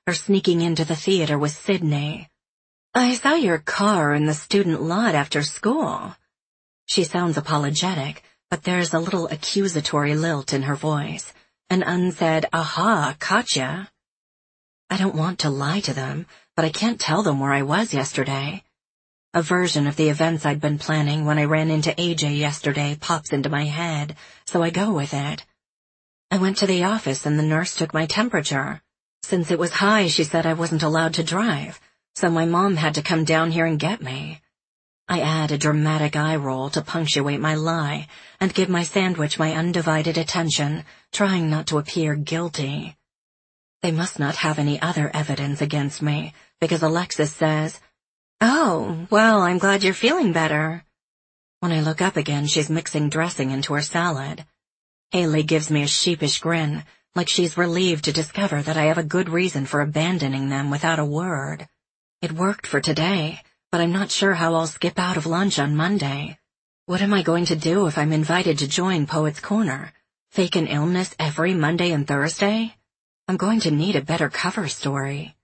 or sneaking into the theater with Sydney. "I saw your car in the student lot after school." She sounds apologetic, but there's a little accusatory lilt in her voice, an unsaid, "Aha, gotcha." I don't want to lie to them, but I can't tell them where I was yesterday. A version of the events I'd been planning when I ran into AJ yesterday pops into my head, so I go with it. I went to the office and the nurse took my temperature. Since it was high, she said I wasn't allowed to drive, so my mom had to come down here and get me. I add a dramatic eye roll to punctuate my lie and give my sandwich my undivided attention, trying not to appear guilty. They must not have any other evidence against me, because Alexis says, "Oh, well, I'm glad you're feeling better." When I look up again, she's mixing dressing into her salad. Haley gives me a sheepish grin, like she's relieved to discover that I have a good reason for abandoning them without a word. It worked for today, but I'm not sure how I'll skip out of lunch on Monday. What am I going to do if I'm invited to join Poets Corner? Fake an illness every Monday and Thursday? I'm going to need a better cover story.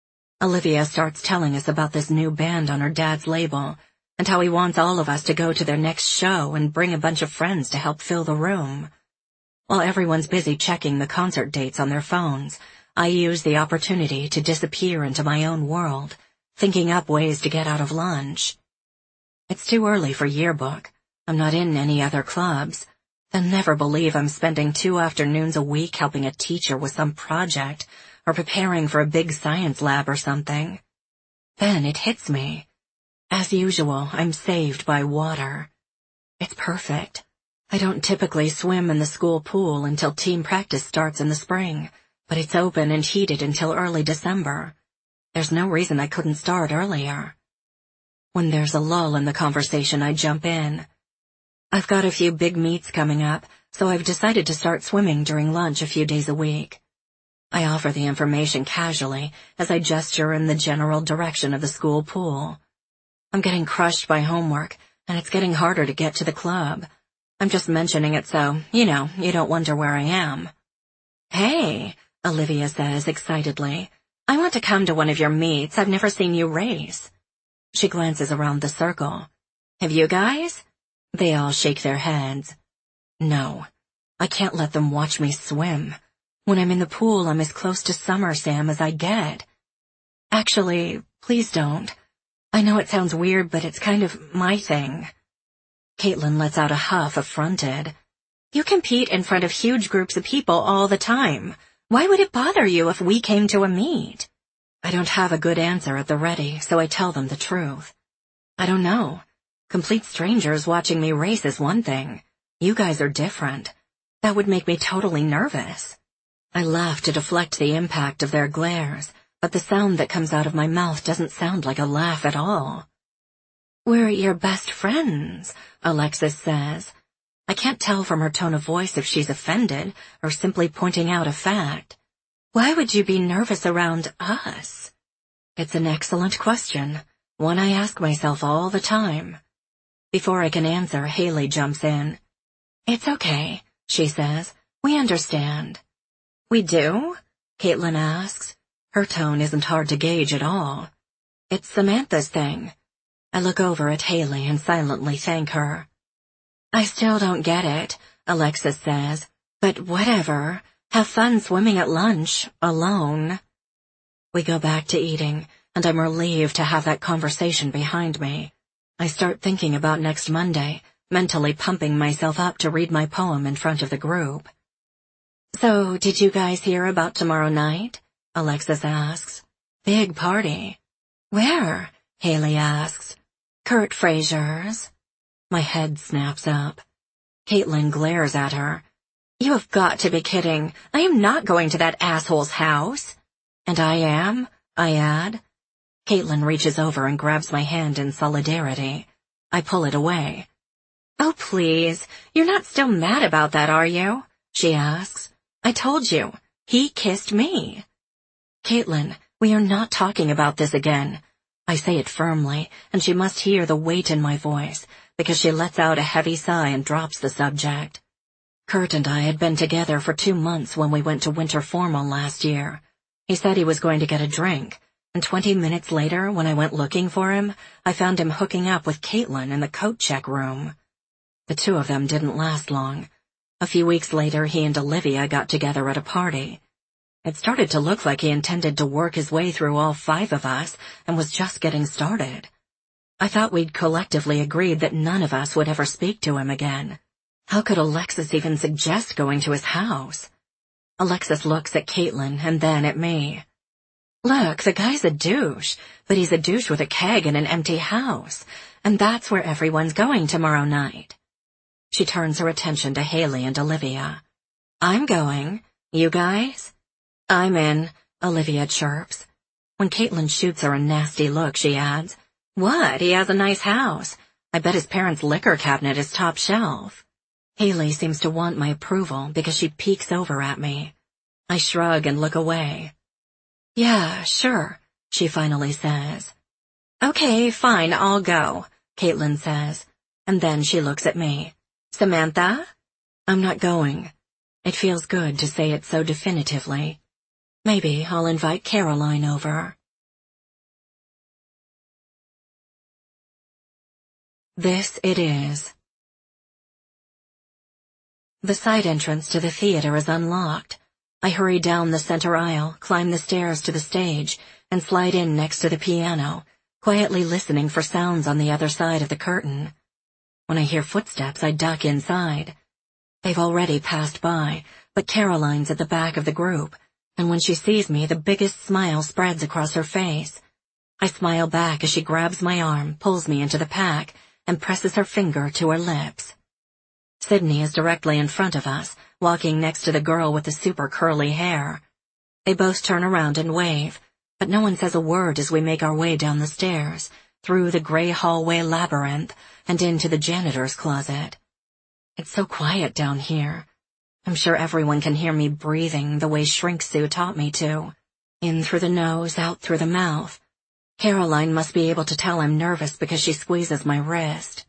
Olivia starts telling us about this new band on her dad's label, and how he wants all of us to go to their next show and bring a bunch of friends to help fill the room. While everyone's busy checking the concert dates on their phones, I use the opportunity to disappear into my own world, thinking up ways to get out of lunch. It's too early for yearbook. I'm not in any other clubs. They'll never believe I'm spending 2 afternoons a week helping a teacher with some project, or preparing for a big science lab or something. Then it hits me. As usual, I'm saved by water. It's perfect. I don't typically swim in the school pool until team practice starts in the spring, but it's open and heated until early December. There's no reason I couldn't start earlier. When there's a lull in the conversation, I jump in. I've got a few big meets coming up, so I've decided to start swimming during lunch a few days a week. I offer the information casually as I gesture in the general direction of the school pool. I'm getting crushed by homework, and it's getting harder to get to the club. I'm just mentioning it so, you don't wonder where I am. "Hey," Olivia says excitedly, "I want to come to one of your meets. I've never seen you race." She glances around the circle. "Have you guys?" They all shake their heads. No, I can't let them watch me swim. When I'm in the pool, I'm as close to Summer Sam as I get. Actually, please don't. I know it sounds weird, but it's kind of my thing. Caitlin lets out a huff, affronted. "You compete in front of huge groups of people all the time. Why would it bother you if we came to a meet?" I don't have a good answer at the ready, so I tell them the truth. I don't know. Complete strangers watching me race is one thing. You guys are different. That would make me totally nervous. I laugh to deflect the impact of their glares, but the sound that comes out of my mouth doesn't sound like a laugh at all. "We're your best friends," Alexis says. I can't tell from her tone of voice if she's offended or simply pointing out a fact. "Why would you be nervous around us?" It's an excellent question, one I ask myself all the time. Before I can answer, Haley jumps in. "It's okay," she says. "We understand." "We do?" Caitlin asks. Her tone isn't hard to gauge at all. "It's Samantha's thing." I look over at Haley and silently thank her. "I still don't get it," Alexis says, "but whatever. Have fun swimming at lunch, alone." We go back to eating, and I'm relieved to have that conversation behind me. I start thinking about next Monday, mentally pumping myself up to read my poem in front of the group. "So, did you guys hear about tomorrow night?" Alexis asks. "Big party." "Where?" Haley asks. "Kurt Frazier's." My head snaps up. Caitlin glares at her. "You have got to be kidding. I am not going to that asshole's house." "And I am," I add. Caitlin reaches over and grabs my hand in solidarity. I pull it away. "Oh, please, you're not still mad about that, are you?" she asks. "I told you. He kissed me." "Caitlin, we are not talking about this again." I say it firmly, and she must hear the weight in my voice, because she lets out a heavy sigh and drops the subject. Kurt and I had been together for 2 months when we went to winter formal last year. He said he was going to get a drink, and 20 minutes later, when I went looking for him, I found him hooking up with Caitlin in the coat check room. The two of them didn't last long. A few weeks later, he and Olivia got together at a party. It started to look like he intended to work his way through all 5 of us and was just getting started. I thought we'd collectively agreed that none of us would ever speak to him again. How could Alexis even suggest going to his house? Alexis looks at Caitlin and then at me. Look, the guy's a douche, but he's a douche with a keg in an empty house, and that's where everyone's going tomorrow night. She turns her attention to Haley and Olivia. I'm going. You guys? I'm in, Olivia chirps. When Caitlin shoots her a nasty look, she adds, What? He has a nice house. I bet his parents' liquor cabinet is top shelf. Haley seems to want my approval because she peeks over at me. I shrug and look away. Yeah, sure, she finally says. Okay, fine, I'll go, Caitlin says, and then she looks at me. Samantha? I'm not going. It feels good to say it so definitively. Maybe I'll invite Caroline over. This it is. The side entrance to the theater is unlocked. I hurry down the center aisle, climb the stairs to the stage, and slide in next to the piano, quietly listening for sounds on the other side of the curtain. When I hear footsteps, I duck inside. They've already passed by, but Caroline's at the back of the group, and when she sees me, the biggest smile spreads across her face. I smile back as she grabs my arm, pulls me into the pack, and presses her finger to her lips. Sydney is directly in front of us, walking next to the girl with the super curly hair. They both turn around and wave, but no one says a word as we make our way down the stairs, through the gray hallway labyrinth, and into the janitor's closet. It's so quiet down here. I'm sure everyone can hear me breathing the way Shrink Sue taught me to. In through the nose, out through the mouth. Caroline must be able to tell I'm nervous because she squeezes my wrist.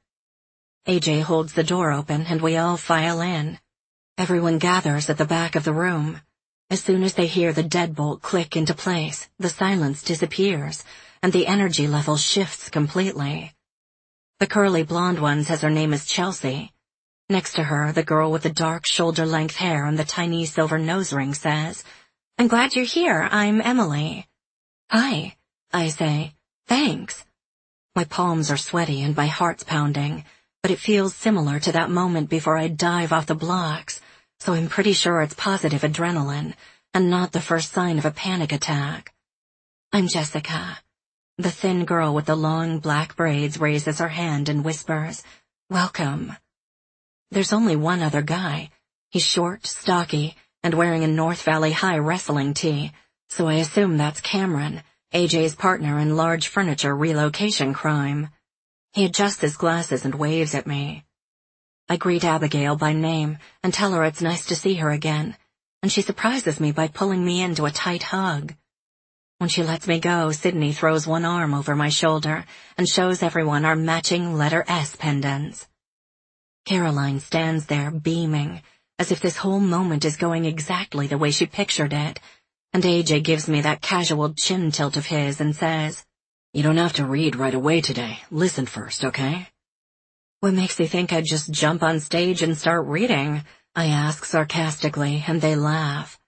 AJ holds the door open and we all file in. Everyone gathers at the back of the room. As soon as they hear the deadbolt click into place, the silence disappears, and the energy level shifts completely. The curly blonde one says her name is Chelsea. Next to her, the girl with the dark shoulder-length hair and the tiny silver nose ring says, I'm glad you're here, I'm Emily. Hi, I say. Thanks. My palms are sweaty and my heart's pounding, but it feels similar to that moment before I dive off the blocks, so I'm pretty sure it's positive adrenaline, and not the first sign of a panic attack. I'm Jessica. The thin girl with the long black braids raises her hand and whispers, Welcome. There's only one other guy. He's short, stocky, and wearing a North Valley High wrestling tee, so I assume that's Cameron, AJ's partner in large furniture relocation crime. He adjusts his glasses and waves at me. I greet Abigail by name and tell her it's nice to see her again, and she surprises me by pulling me into a tight hug. When she lets me go, Sydney throws one arm over my shoulder and shows everyone our matching letter S pendants. Caroline stands there, beaming, as if this whole moment is going exactly the way she pictured it, and AJ gives me that casual chin tilt of his and says, You don't have to read right away today. Listen first, okay? What makes you think I'd just jump on stage and start reading? I ask sarcastically, and they laugh.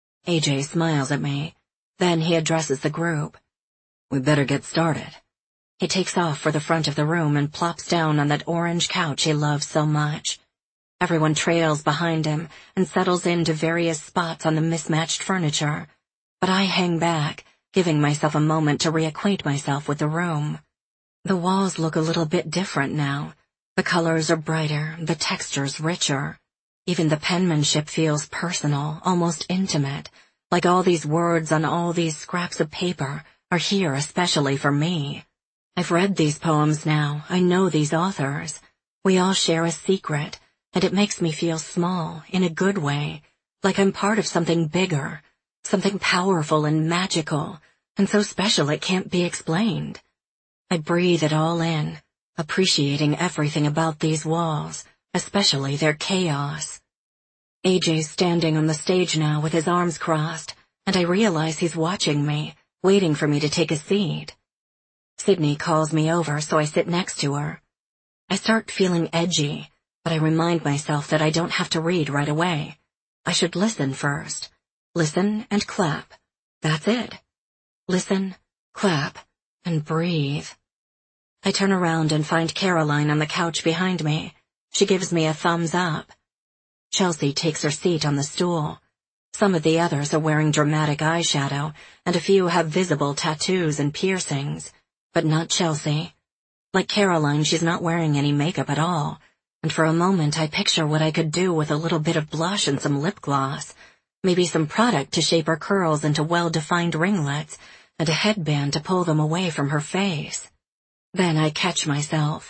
AJ smiles at me. Then he addresses the group. We better get started. He takes off for the front of the room and plops down on that orange couch he loves so much. Everyone trails behind him and settles into various spots on the mismatched furniture, but I hang back, giving myself a moment to reacquaint myself with the room. The walls look a little bit different now. The colors are brighter, the textures richer. Even the penmanship feels personal, almost intimate, like all these words on all these scraps of paper are here especially for me. I've read these poems now, I know these authors. We all share a secret, and it makes me feel small, in a good way, like I'm part of something bigger, something powerful and magical, and so special it can't be explained. I breathe it all in, appreciating everything about these walls, especially their chaos. AJ's standing on the stage now with his arms crossed, and I realize he's watching me, waiting for me to take a seat. Sydney calls me over, so I sit next to her. I start feeling edgy, but I remind myself that I don't have to read right away. I should listen first. Listen and clap. That's it. Listen, clap, and breathe. I turn around and find Caroline on the couch behind me. She gives me a thumbs up. Chelsea takes her seat on the stool. Some of the others are wearing dramatic eyeshadow, and a few have visible tattoos and piercings, but not Chelsea. Like Caroline, she's not wearing any makeup at all, and for a moment I picture what I could do with a little bit of blush and some lip gloss, maybe some product to shape her curls into well-defined ringlets, and a headband to pull them away from her face. Then I catch myself.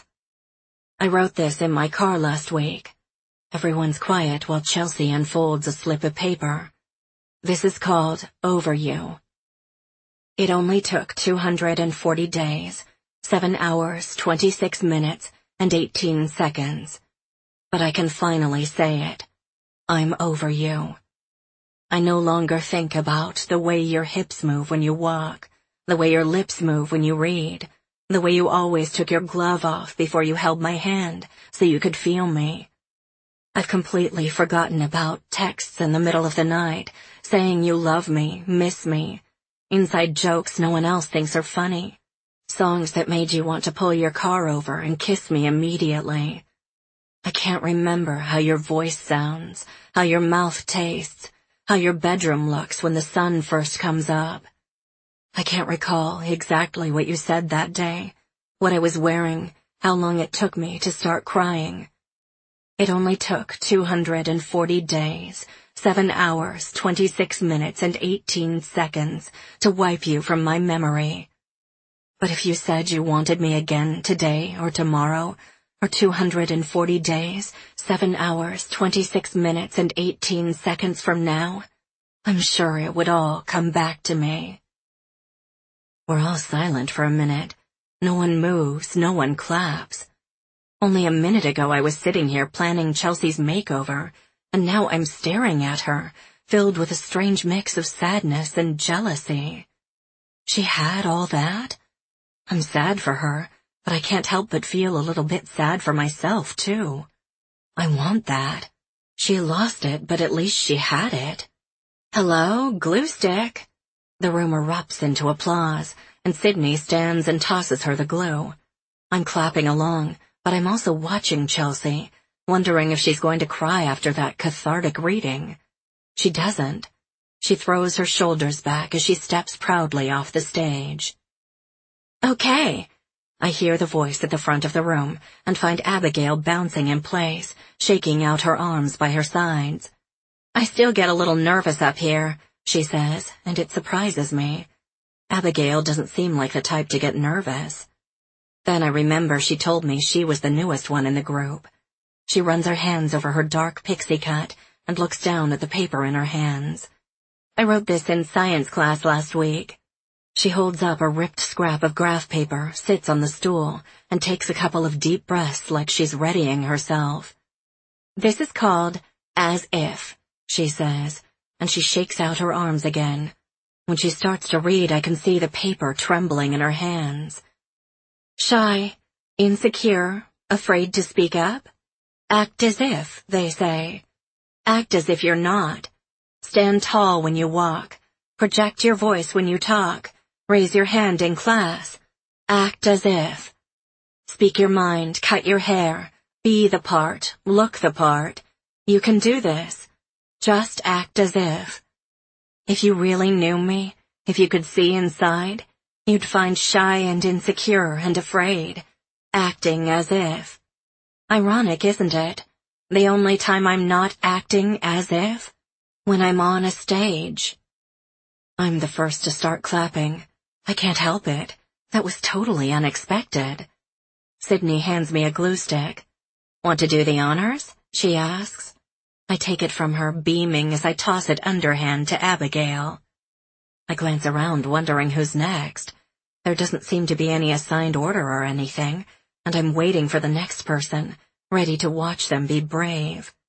I wrote this in my car last week. Everyone's quiet while Chelsea unfolds a slip of paper. This is called Over You. It only took 240 days, 7 hours, 26 minutes, and 18 seconds. But I can finally say it. I'm over you. I no longer think about the way your hips move when you walk, the way your lips move when you read, the way you always took your glove off before you held my hand so you could feel me. I've completely forgotten about texts in the middle of the night, saying you love me, miss me, inside jokes no one else thinks are funny, songs that made you want to pull your car over and kiss me immediately. I can't remember how your voice sounds, how your mouth tastes, how your bedroom looks when the sun first comes up. I can't recall exactly what you said that day, what I was wearing, how long it took me to start crying. It only took 240 days, 7 hours, 26 minutes, and 18 seconds to wipe you from my memory. But if you said you wanted me again today or tomorrow, or 240 days, 7 hours, 26 minutes, and 18 seconds from now, I'm sure it would all come back to me. We're all silent for a minute. No one moves, no one claps. Only a minute ago I was sitting here planning Chelsea's makeover, and now I'm staring at her, filled with a strange mix of sadness and jealousy. She had all that? I'm sad for her, but I can't help but feel a little bit sad for myself, too. I want that. She lost it, but at least she had it. Hello, glue stick. The room erupts into applause, and Sydney stands and tosses her the glue. I'm clapping along, but I'm also watching Chelsea, wondering if she's going to cry after that cathartic reading. She doesn't. She throws her shoulders back as she steps proudly off the stage. Okay. I hear the voice at the front of the room and find Abigail bouncing in place, shaking out her arms by her sides. I still get a little nervous up here, she says, and it surprises me. Abigail doesn't seem like the type to get nervous. Then I remember she told me she was the newest one in the group. She runs her hands over her dark pixie cut and looks down at the paper in her hands. I wrote this in science class last week. She holds up a ripped scrap of graph paper, sits on the stool, and takes a couple of deep breaths like she's readying herself. This is called As If, she says, and she shakes out her arms again. When she starts to read, I can see the paper trembling in her hands. Shy, insecure, afraid to speak up? Act as if, they say. Act as if you're not. Stand tall when you walk. Project your voice when you talk. Raise your hand in class. Act as if. Speak your mind, cut your hair. Be the part, look the part. You can do this. Just act as if. If you really knew me, if you could see inside, you'd find shy and insecure and afraid, acting as if. Ironic, isn't it? The only time I'm not acting as if? When I'm on a stage. I'm the first to start clapping. I can't help it. That was totally unexpected. Sydney hands me a glue stick. Want to do the honors? She asks. I take it from her, beaming as I toss it underhand to Abigail. I glance around, wondering who's next. There doesn't seem to be any assigned order or anything, and I'm waiting for the next person, ready to watch them be brave.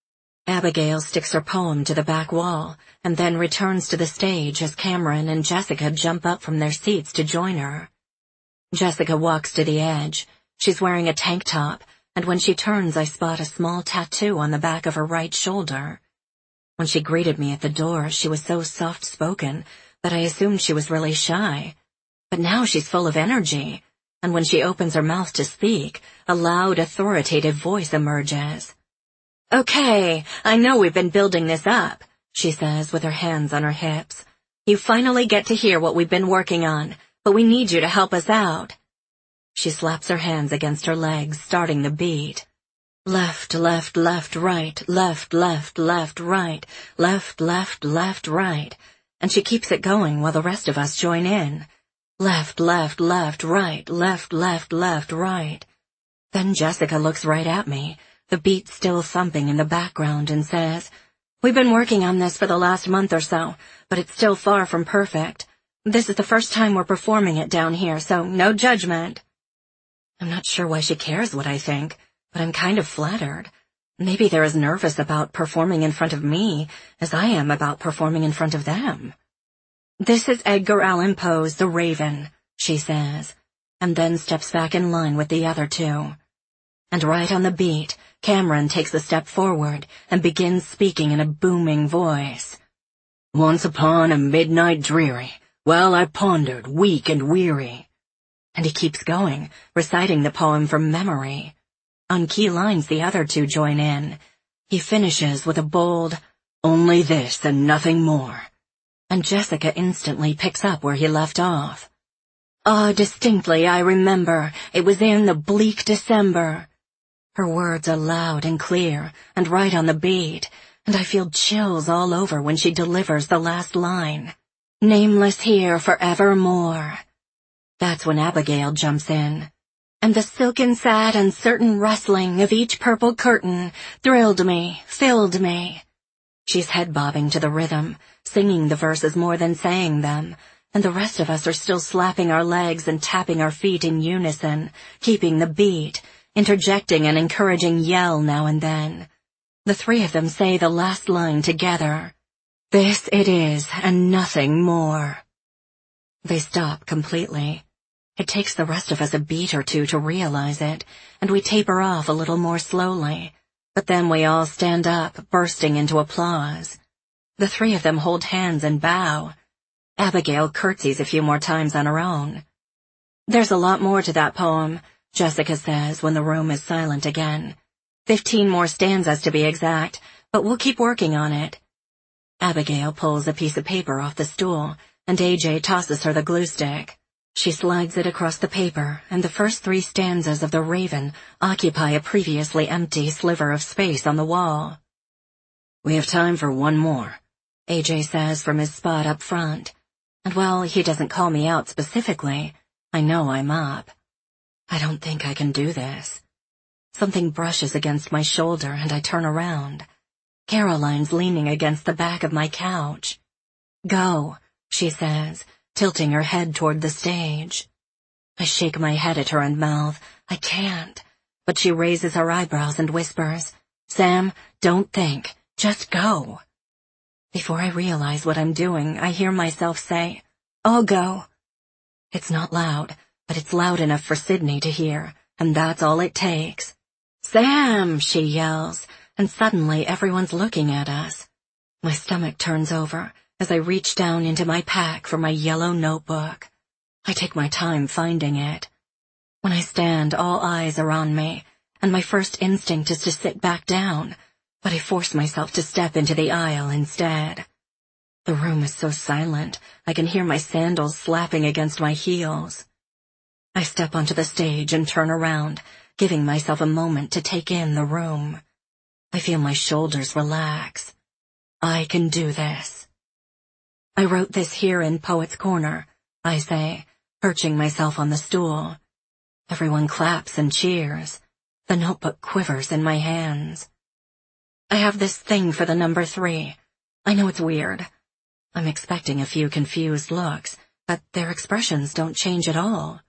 Abigail sticks her poem to the back wall, and then returns to the stage as Cameron and Jessica jump up from their seats to join her. Jessica walks to the edge. She's wearing a tank top, and when she turns I spot a small tattoo on the back of her right shoulder. When she greeted me at the door, she was so soft-spoken that I assumed she was really shy. But now she's full of energy, and when she opens her mouth to speak, a loud, authoritative voice emerges. "Okay, I know we've been building this up," she says with her hands on her hips. "You finally get to hear what we've been working on, but we need you to help us out." She slaps her hands against her legs, starting the beat. Left, left, left, right, left, left, left, right, left, left, left, right. And she keeps it going while the rest of us join in. Left, left, left, right, left, left, left, right. Then Jessica looks right at me, the beat still thumping in the background, and says, "We've been working on this for the last month or so, but it's still far from perfect. This is the first time we're performing it down here, so no judgment." I'm not sure why she cares what I think, but I'm kind of flattered. Maybe they're as nervous about performing in front of me as I am about performing in front of them. "This is Edgar Allan Poe's The Raven," she says, and then steps back in line with the other two. And right on the beat, Cameron takes a step forward and begins speaking in a booming voice. "Once upon a midnight dreary, while I pondered, weak and weary." And he keeps going, reciting the poem from memory. On key lines the other two join in. He finishes with a bold, "Only this and nothing more." And Jessica instantly picks up where he left off. "Ah, distinctly I remember, it was in the bleak December." Her words are loud and clear, and right on the beat, and I feel chills all over when she delivers the last line. "Nameless here forevermore." That's when Abigail jumps in. "And the silken sad uncertain rustling of each purple curtain thrilled me, filled me." She's head-bobbing to the rhythm, singing the verses more than saying them, and the rest of us are still slapping our legs and tapping our feet in unison, keeping the beat, interjecting an encouraging yell now and then. The three of them say the last line together. "This it is, and nothing more." They stop completely. It takes the rest of us a beat or two to realize it, and we taper off a little more slowly, but then we all stand up, bursting into applause. The three of them hold hands and bow. Abigail curtsies a few more times on her own. "There's a lot more to that poem," Jessica says when the room is silent again. 15 more stanzas to be exact, but we'll keep working on it. Abigail pulls a piece of paper off the stool, and AJ tosses her the glue stick. She slides it across the paper, and the first 3 stanzas of The Raven occupy a previously empty sliver of space on the wall. "We have time for one more," AJ says from his spot up front. And while he doesn't call me out specifically, I know I'm up. I don't think I can do this. Something brushes against my shoulder, and I turn around. Caroline's leaning against the back of my couch. "Go," she says, tilting her head toward the stage. I shake my head at her and mouth, "I can't," but she raises her eyebrows and whispers, "Sam, don't think, just go." Before I realize what I'm doing, I hear myself say, "I'll go." It's not loud, but it's loud enough for Sydney to hear, and that's all it takes. "Sam!" she yells, and suddenly everyone's looking at us. My stomach turns over as I reach down into my pack for my yellow notebook. I take my time finding it. When I stand, all eyes are on me, and my first instinct is to sit back down, but I force myself to step into the aisle instead. The room is so silent, I can hear my sandals slapping against my heels. I step onto the stage and turn around, giving myself a moment to take in the room. I feel my shoulders relax. I can do this. I wrote this here in Poet's Corner, I say, perching myself on the stool. Everyone claps and cheers. The notebook quivers in my hands. I have this thing for the number 3. I know it's weird. I'm expecting a few confused looks, but their expressions don't change at all.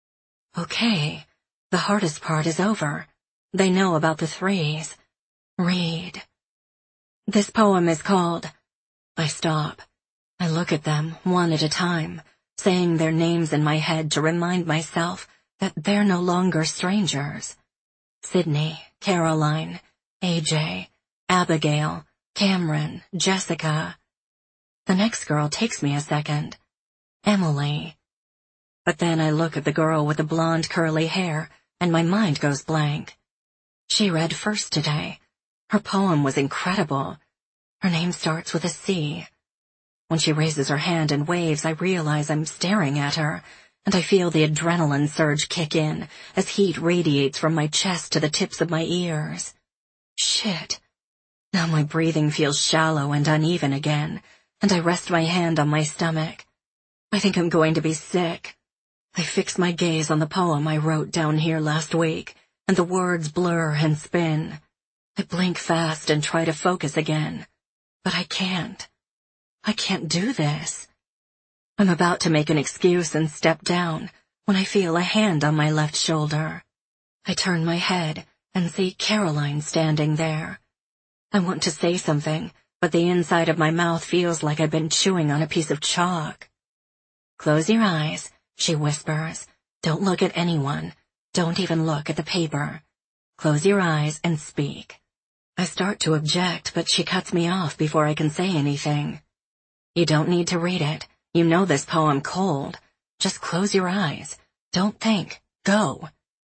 Okay, the hardest part is over. They know about the 3s. Read. This poem is called... I stop. I look at them, one at a time, saying their names in my head to remind myself that they're no longer strangers. Sydney, Caroline, AJ, Abigail, Cameron, Jessica. The next girl takes me a second. Emily. But then I look at the girl with the blonde curly hair, and my mind goes blank. She read first today. Her poem was incredible. Her name starts with a C. When she raises her hand and waves, I realize I'm staring at her, and I feel the adrenaline surge kick in as heat radiates from my chest to the tips of my ears. Shit. Now my breathing feels shallow and uneven again, and I rest my hand on my stomach. I think I'm going to be sick. I fix my gaze on the poem I wrote down here last week, and the words blur and spin. I blink fast and try to focus again, but I can't. I can't do this. I'm about to make an excuse and step down when I feel a hand on my left shoulder. I turn my head and see Caroline standing there. I want to say something, but the inside of my mouth feels like I've been chewing on a piece of chalk. Close your eyes, she whispers. Don't look at anyone. Don't even look at the paper. Close your eyes and speak. I start to object, but she cuts me off before I can say anything. You don't need to read it. You know this poem cold. Just close your eyes. Don't think. Go.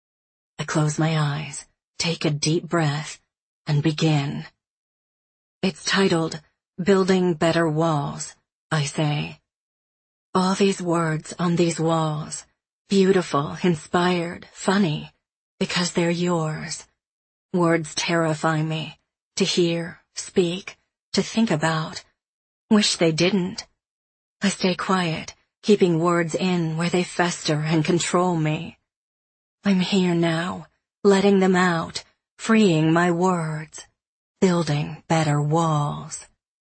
I close my eyes, take a deep breath, and begin. It's titled, Building Better Walls, I say. All these words on these walls, beautiful, inspired, funny, because they're yours. Words terrify me, to hear, speak, to think about. Wish they didn't. I stay quiet, keeping words in where they fester and control me. I'm here now, letting them out, freeing my words, building better walls.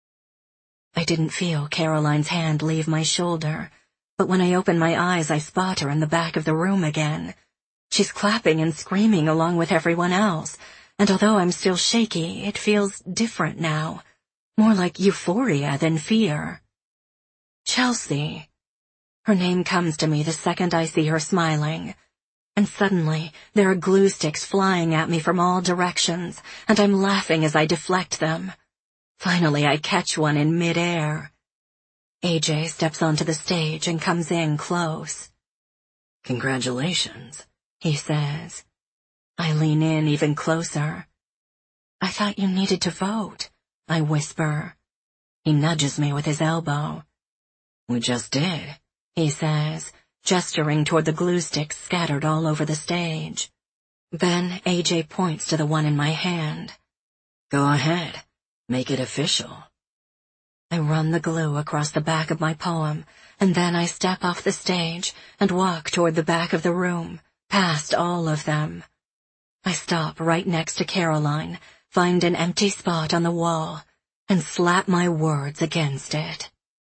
I didn't feel Caroline's hand leave my shoulder, but when I open my eyes I spot her in the back of the room again. She's clapping and screaming along with everyone else, and although I'm still shaky, it feels different now. More like euphoria than fear. Chelsea. Her name comes to me the second I see her smiling. And suddenly, there are glue sticks flying at me from all directions, and I'm laughing as I deflect them. Finally, I catch one in mid-air. AJ steps onto the stage and comes in close. Congratulations, he says. I lean in even closer. I thought you needed to vote, I whisper. He nudges me with his elbow. We just did, he says, gesturing toward the glue sticks scattered all over the stage. Then AJ points to the one in my hand. Go ahead, make it official. I run the glue across the back of my poem, and then I step off the stage and walk toward the back of the room, past all of them. I stop right next to Caroline, find an empty spot on the wall, and slap my words against it.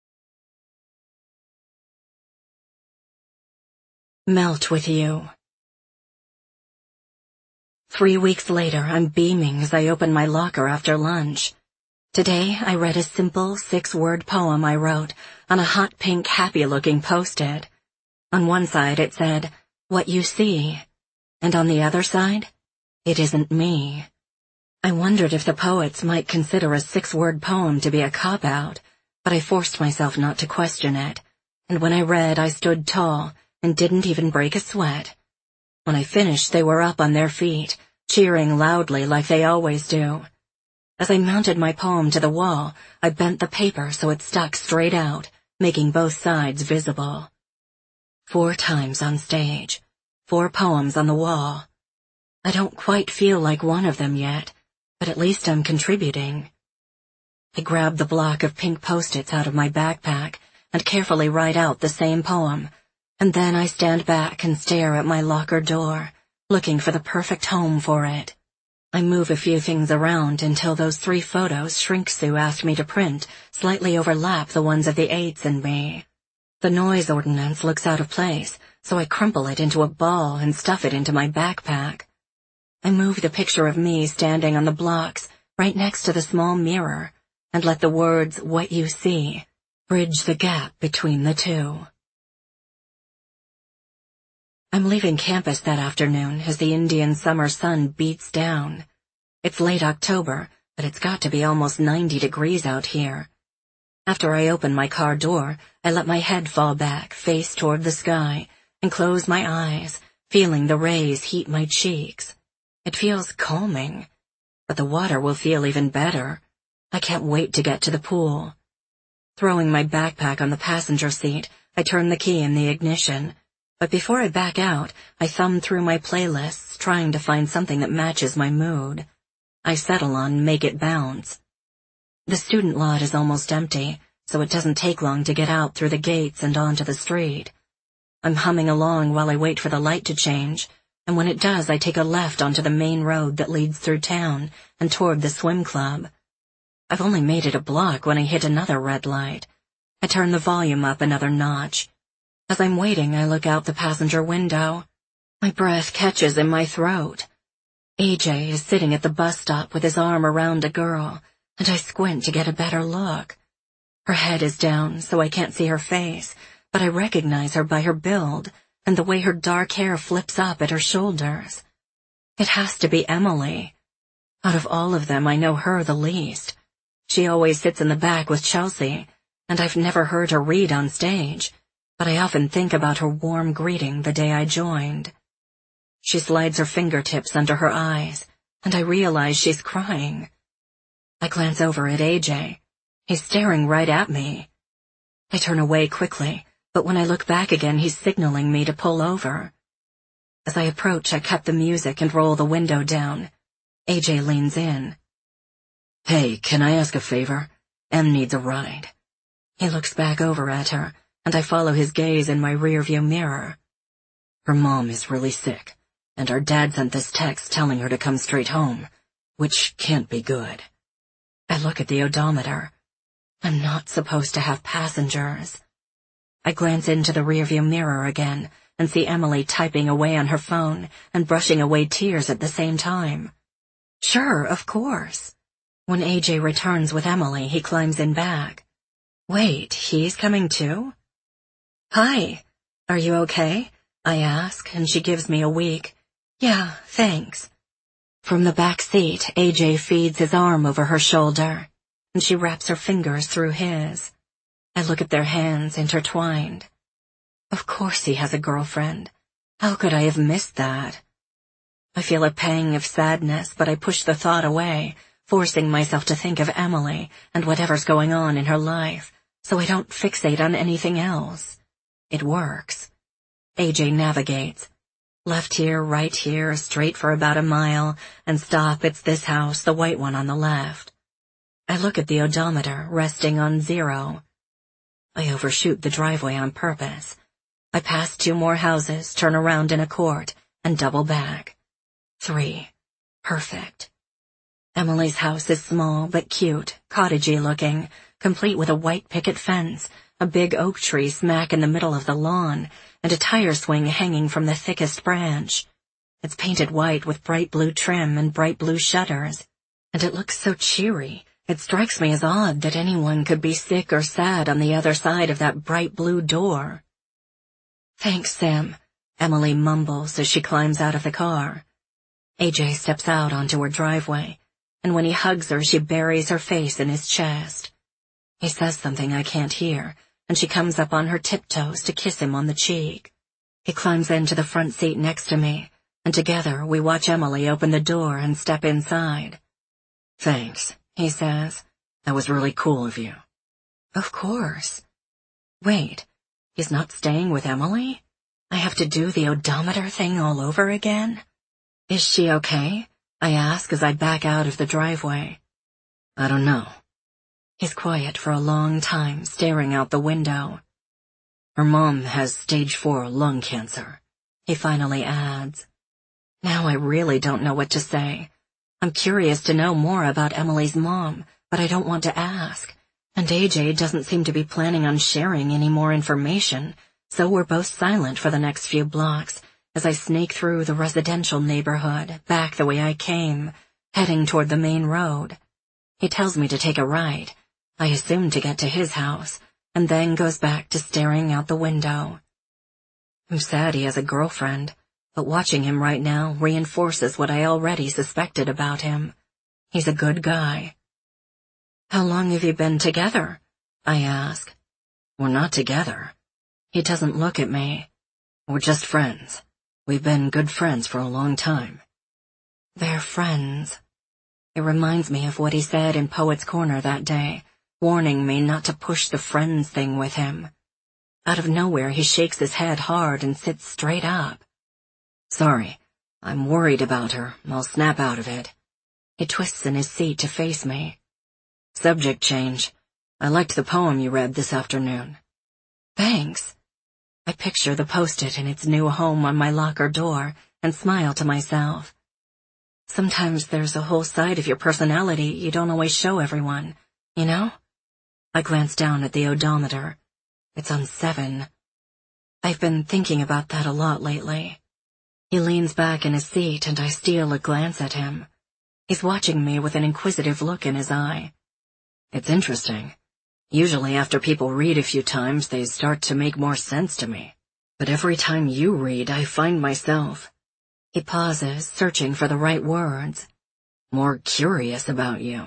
Melt with you. 3 weeks later, I'm beaming as I open my locker after lunch. Today, I read a simple 6-word poem I wrote on a hot pink happy-looking post-it. On one side it said, "What you see," and on the other side, "It isn't me." I wondered if the poets might consider a 6-word poem to be a cop-out, but I forced myself not to question it, and when I read I stood tall and didn't even break a sweat. When I finished, they were up on their feet, cheering loudly like they always do. As I mounted my poem to the wall, I bent the paper so it stuck straight out, making both sides visible. 4 times on stage, 4 poems on the wall. I don't quite feel like one of them yet, but at least I'm contributing. I grab the block of pink post-its out of my backpack and carefully write out the same poem, and then I stand back and stare at my locker door, looking for the perfect home for it. I move a few things around until those 3 photos Shrink Sue asked me to print slightly overlap the ones of the aides and me. The noise ordinance looks out of place, so I crumple it into a ball and stuff it into my backpack. I move the picture of me standing on the blocks right next to the small mirror, and let the words, "what you see," bridge the gap between the two. I'm leaving campus that afternoon as the Indian summer sun beats down. It's late October, but it's got to be almost 90 degrees out here. After I open my car door, I let my head fall back, face toward the sky, and close my eyes, feeling the rays heat my cheeks. It feels calming, but the water will feel even better. I can't wait to get to the pool. Throwing my backpack on the passenger seat, I turn the key in the ignition. But before I back out, I thumb through my playlists, trying to find something that matches my mood. I settle on Make It Bounce. The student lot is almost empty, so it doesn't take long to get out through the gates and onto the street. I'm humming along while I wait for the light to change, and when it does, I take a left onto the main road that leads through town and toward the swim club. I've only made it a block when I hit another red light. I turn the volume up another notch. As I'm waiting, I look out the passenger window. My breath catches in my throat. AJ is sitting at the bus stop with his arm around a girl, and I squint to get a better look. Her head is down, so I can't see her face, but I recognize her by her build and the way her dark hair flips up at her shoulders. It has to be Emily. Out of all of them, I know her the least. She always sits in the back with Chelsea, and I've never heard her read on stage, but I often think about her warm greeting the day I joined. She slides her fingertips under her eyes, and I realize she's crying. I glance over at AJ. He's staring right at me. I turn away quickly, but when I look back again, he's signaling me to pull over. As I approach, I cut the music and roll the window down. AJ leans in. "Hey, can I ask a favor? Em needs a ride." He looks back over at her, and I follow his gaze in my rearview mirror. "Her mom is really sick, and our dad sent this text telling her to come straight home, which can't be good." I look at the odometer. I'm not supposed to have passengers. I glance into the rearview mirror again and see Emily typing away on her phone and brushing away tears at the same time. Sure, of course. When AJ returns with Emily, he climbs in back. Wait, he's coming too? "Hi, are you okay?" I ask, and she gives me a weak, "Yeah, thanks." From the back seat, AJ feeds his arm over her shoulder, and she wraps her fingers through his. I look at their hands intertwined. Of course he has a girlfriend. How could I have missed that? I feel a pang of sadness, but I push the thought away, forcing myself to think of Emily and whatever's going on in her life, so I don't fixate on anything else. It works. AJ navigates. Left here, right here, straight for about a mile, and stop, it's this house, the white one on the left. I look at the odometer, resting on 0. I overshoot the driveway on purpose. I pass 2 more houses, turn around in a court, and double back. 3. Perfect. Emily's house is small but cute, cottagey looking, complete with a white picket fence, a big oak tree smack in the middle of the lawn, and a tire swing hanging from the thickest branch. It's painted white with bright blue trim and bright blue shutters, and it looks so cheery. It strikes me as odd that anyone could be sick or sad on the other side of that bright blue door. "Thanks, Sam," Emily mumbles as she climbs out of the car. AJ steps out onto her driveway, and when he hugs her, she buries her face in his chest. He says something I can't hear, and she comes up on her tiptoes to kiss him on the cheek. He climbs into the front seat next to me, and together we watch Emily open the door and step inside. "Thanks," he says. "That was really cool of you." Of course. Wait, he's not staying with Emily? I have to do the odometer thing all over again? Is she okay? I ask as I back out of the driveway. "I don't know." He's quiet for a long time, staring out the window. "Her mom has stage 4 lung cancer," he finally adds. Now I really don't know what to say. I'm curious to know more about Emily's mom, but I don't want to ask. And AJ doesn't seem to be planning on sharing any more information, so we're both silent for the next few blocks as I snake through the residential neighborhood, back the way I came, heading toward the main road. He tells me to take a right, I assume to get to his house, and then goes back to staring out the window. I'm sad he has a girlfriend, but watching him right now reinforces what I already suspected about him. He's a good guy. How long have you been together? I ask. We're not together. He doesn't look at me. We're just friends. We've been good friends for a long time. They're friends. It reminds me of what he said in Poets' Corner that day, warning me not to push the friends thing with him. Out of nowhere, he shakes his head hard and sits straight up. Sorry, I'm worried about her. I'll snap out of it. He twists in his seat to face me. Subject change. I liked the poem you read this afternoon. Thanks. I picture the post-it in its new home on my locker door and smile to myself. Sometimes there's a whole side of your personality you don't always show everyone, you know? I glance down at the odometer. It's on 7. I've been thinking about that a lot lately. He leans back in his seat and I steal a glance at him. He's watching me with an inquisitive look in his eye. It's interesting. Usually after people read a few times, they start to make more sense to me. But every time you read, I find myself... He pauses, searching for the right words. More curious about you.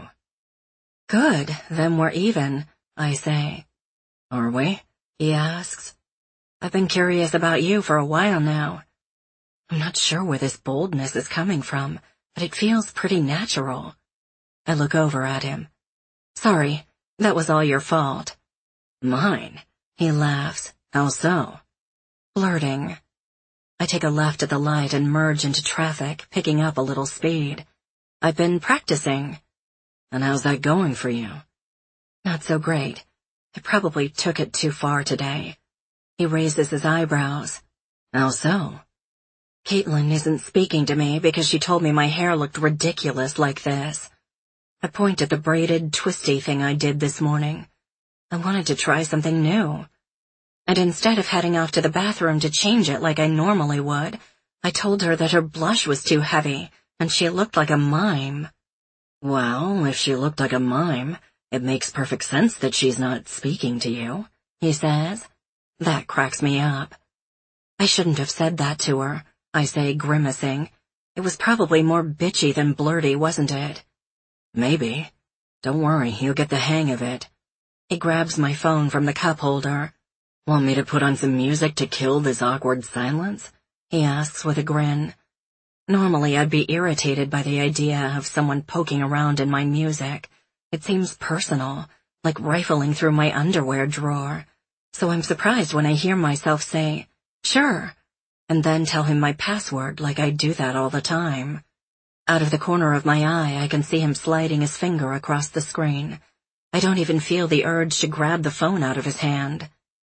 Good, then we're even, I say. Are we? He asks. I've been curious about you for a while now. I'm not sure where this boldness is coming from, but it feels pretty natural. I look over at him. Sorry, that was all your fault. Mine? He laughs. How so? Flirting. I take a left at the light and merge into traffic, picking up a little speed. I've been practicing. And how's that going for you? Not so great. I probably took it too far today. He raises his eyebrows. How so? Caitlin isn't speaking to me because she told me my hair looked ridiculous like this. I point at the braided, twisty thing I did this morning. I wanted to try something new. And instead of heading off to the bathroom to change it like I normally would, I told her that her blush was too heavy and she looked like a mime. Well, if she looked like a mime, it makes perfect sense that she's not speaking to you, he says. That cracks me up. I shouldn't have said that to her, I say, grimacing. It was probably more bitchy than blurty, wasn't it? Maybe. Don't worry, you'll get the hang of it. He grabs my phone from the cup holder. Want me to put on some music to kill this awkward silence? He asks with a grin. Normally I'd be irritated by the idea of someone poking around in my music. It seems personal, like rifling through my underwear drawer. So I'm surprised when I hear myself say, sure, and then tell him my password like I do that all the time. Out of the corner of my eye, I can see him sliding his finger across the screen. I don't even feel the urge to grab the phone out of his hand.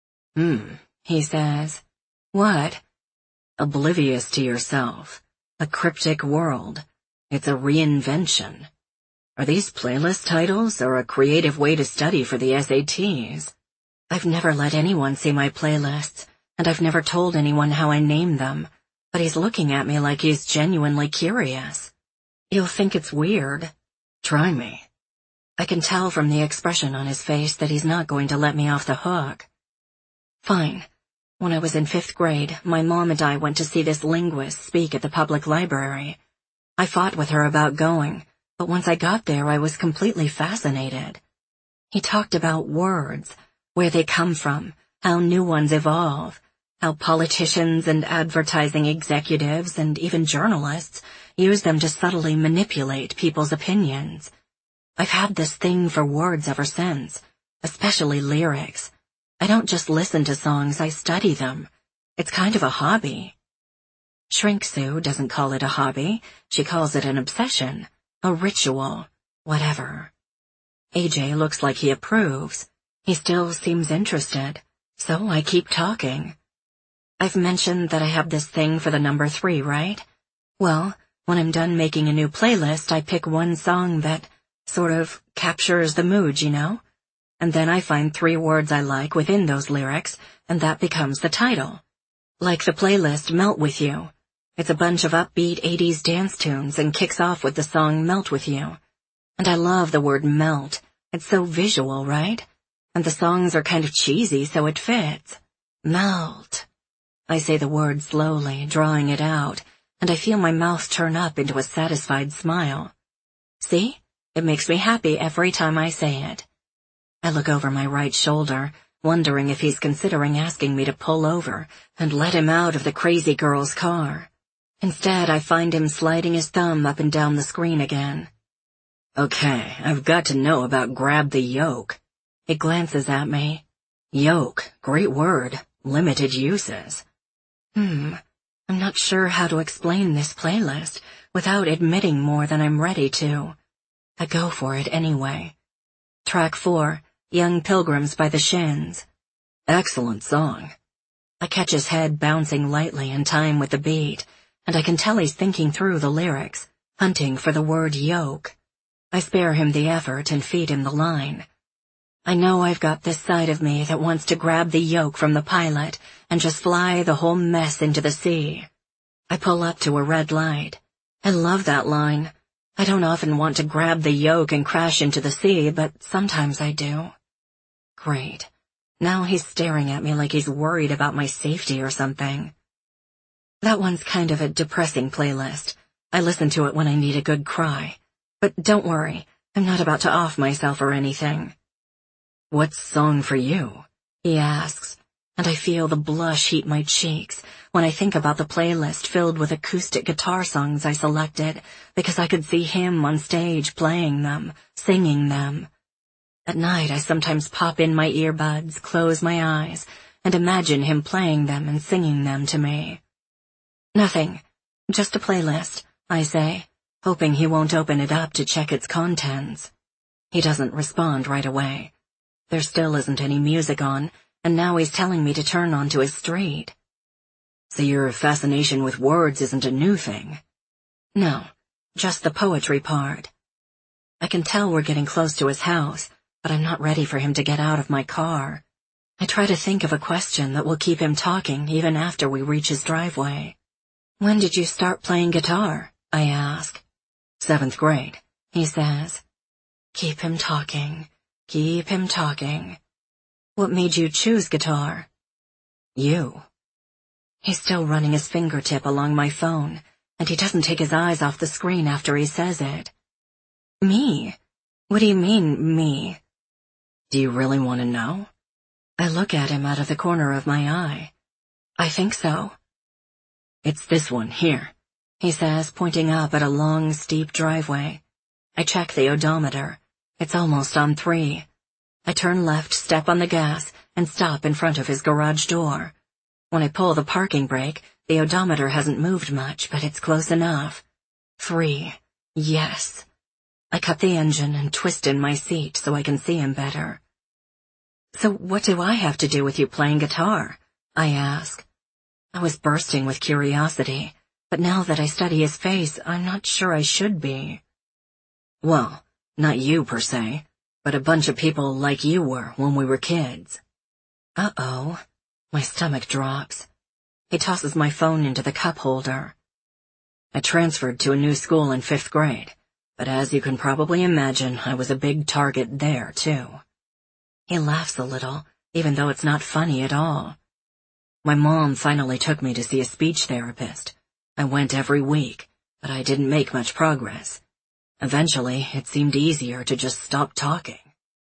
He says. What? Oblivious to yourself. A cryptic world. It's a reinvention. Are these playlist titles or a creative way to study for the SATs? I've never let anyone see my playlists, and I've never told anyone how I name them, but he's looking at me like he's genuinely curious. You'll think it's weird. Try me. I can tell from the expression on his face that he's not going to let me off the hook. Fine. When I was in 5th grade, my mom and I went to see this linguist speak at the public library. I fought with her about going, but once I got there I was completely fascinated. He talked about words, where they come from, how new ones evolve, how politicians and advertising executives and even journalists use them to subtly manipulate people's opinions. I've had this thing for words ever since, especially lyrics. I don't just listen to songs, I study them. It's kind of a hobby. Shrink Sue doesn't call it a hobby, she calls it an obsession, a ritual, whatever. AJ looks like he approves. He still seems interested, so I keep talking. I've mentioned that I have this thing for the number 3, right? Well, when I'm done making a new playlist, I pick one song that sort of captures the mood, you know? And then I find 3 words I like within those lyrics, and that becomes the title. Like the playlist Melt With You. It's a bunch of upbeat 80s dance tunes and kicks off with the song Melt With You. And I love the word melt. It's so visual, right? And the songs are kind of cheesy, so it fits. Melt. I say the word slowly, drawing it out, and I feel my mouth turn up into a satisfied smile. See? It makes me happy every time I say it. I look over my right shoulder, wondering if he's considering asking me to pull over and let him out of the crazy girl's car. Instead, I find him sliding his thumb up and down the screen again. Okay, I've got to know about grab the yoke. He glances at me. Yoke, great word, limited uses. I'm not sure how to explain this playlist without admitting more than I'm ready to. I go for it anyway. Track 4, Young Pilgrims by the Shins. Excellent song. I catch his head bouncing lightly in time with the beat, and I can tell he's thinking through the lyrics, hunting for the word yoke. I spare him the effort and feed him the line. I know I've got this side of me that wants to grab the yoke from the pilot and just fly the whole mess into the sea. I pull up to a red light. I love that line. I don't often want to grab the yoke and crash into the sea, but sometimes I do. Great. Now he's staring at me like he's worried about my safety or something. That one's kind of a depressing playlist. I listen to it when I need a good cry. But don't worry, I'm not about to off myself or anything. What's song for you? He asks, and I feel the blush heat my cheeks when I think about the playlist filled with acoustic guitar songs I selected because I could see him on stage playing them, singing them. At night I sometimes pop in my earbuds, close my eyes, and imagine him playing them and singing them to me. Nothing. Just a playlist, I say, hoping he won't open it up to check its contents. He doesn't respond right away. There still isn't any music on, and now he's telling me to turn onto his street. So your fascination with words isn't a new thing? No, just the poetry part. I can tell we're getting close to his house, but I'm not ready for him to get out of my car. I try to think of a question that will keep him talking even after we reach his driveway. When did you start playing guitar? I ask. 7th grade, he says. Keep him talking. Keep him talking. What made you choose guitar? You. He's still running his fingertip along my phone, and he doesn't take his eyes off the screen after he says it. Me? What do you mean, me? Do you really want to know? I look at him out of the corner of my eye. I think so. It's this one, here, he says, pointing up at a long, steep driveway. I check the odometer. It's almost on 3. I turn left, step on the gas, and stop in front of his garage door. When I pull the parking brake, the odometer hasn't moved much, but it's close enough. 3. Yes. I cut the engine and twist in my seat so I can see him better. So what do I have to do with you playing guitar? I ask. I was bursting with curiosity, but now that I study his face, I'm not sure I should be. Well, not you per se, but a bunch of people like you were when we were kids. Uh-oh. My stomach drops. He tosses my phone into the cup holder. I transferred to a new school in 5th grade, but as you can probably imagine, I was a big target there, too. He laughs a little, even though it's not funny at all. My mom finally took me to see a speech therapist. I went every week, but I didn't make much progress. Eventually, it seemed easier to just stop talking.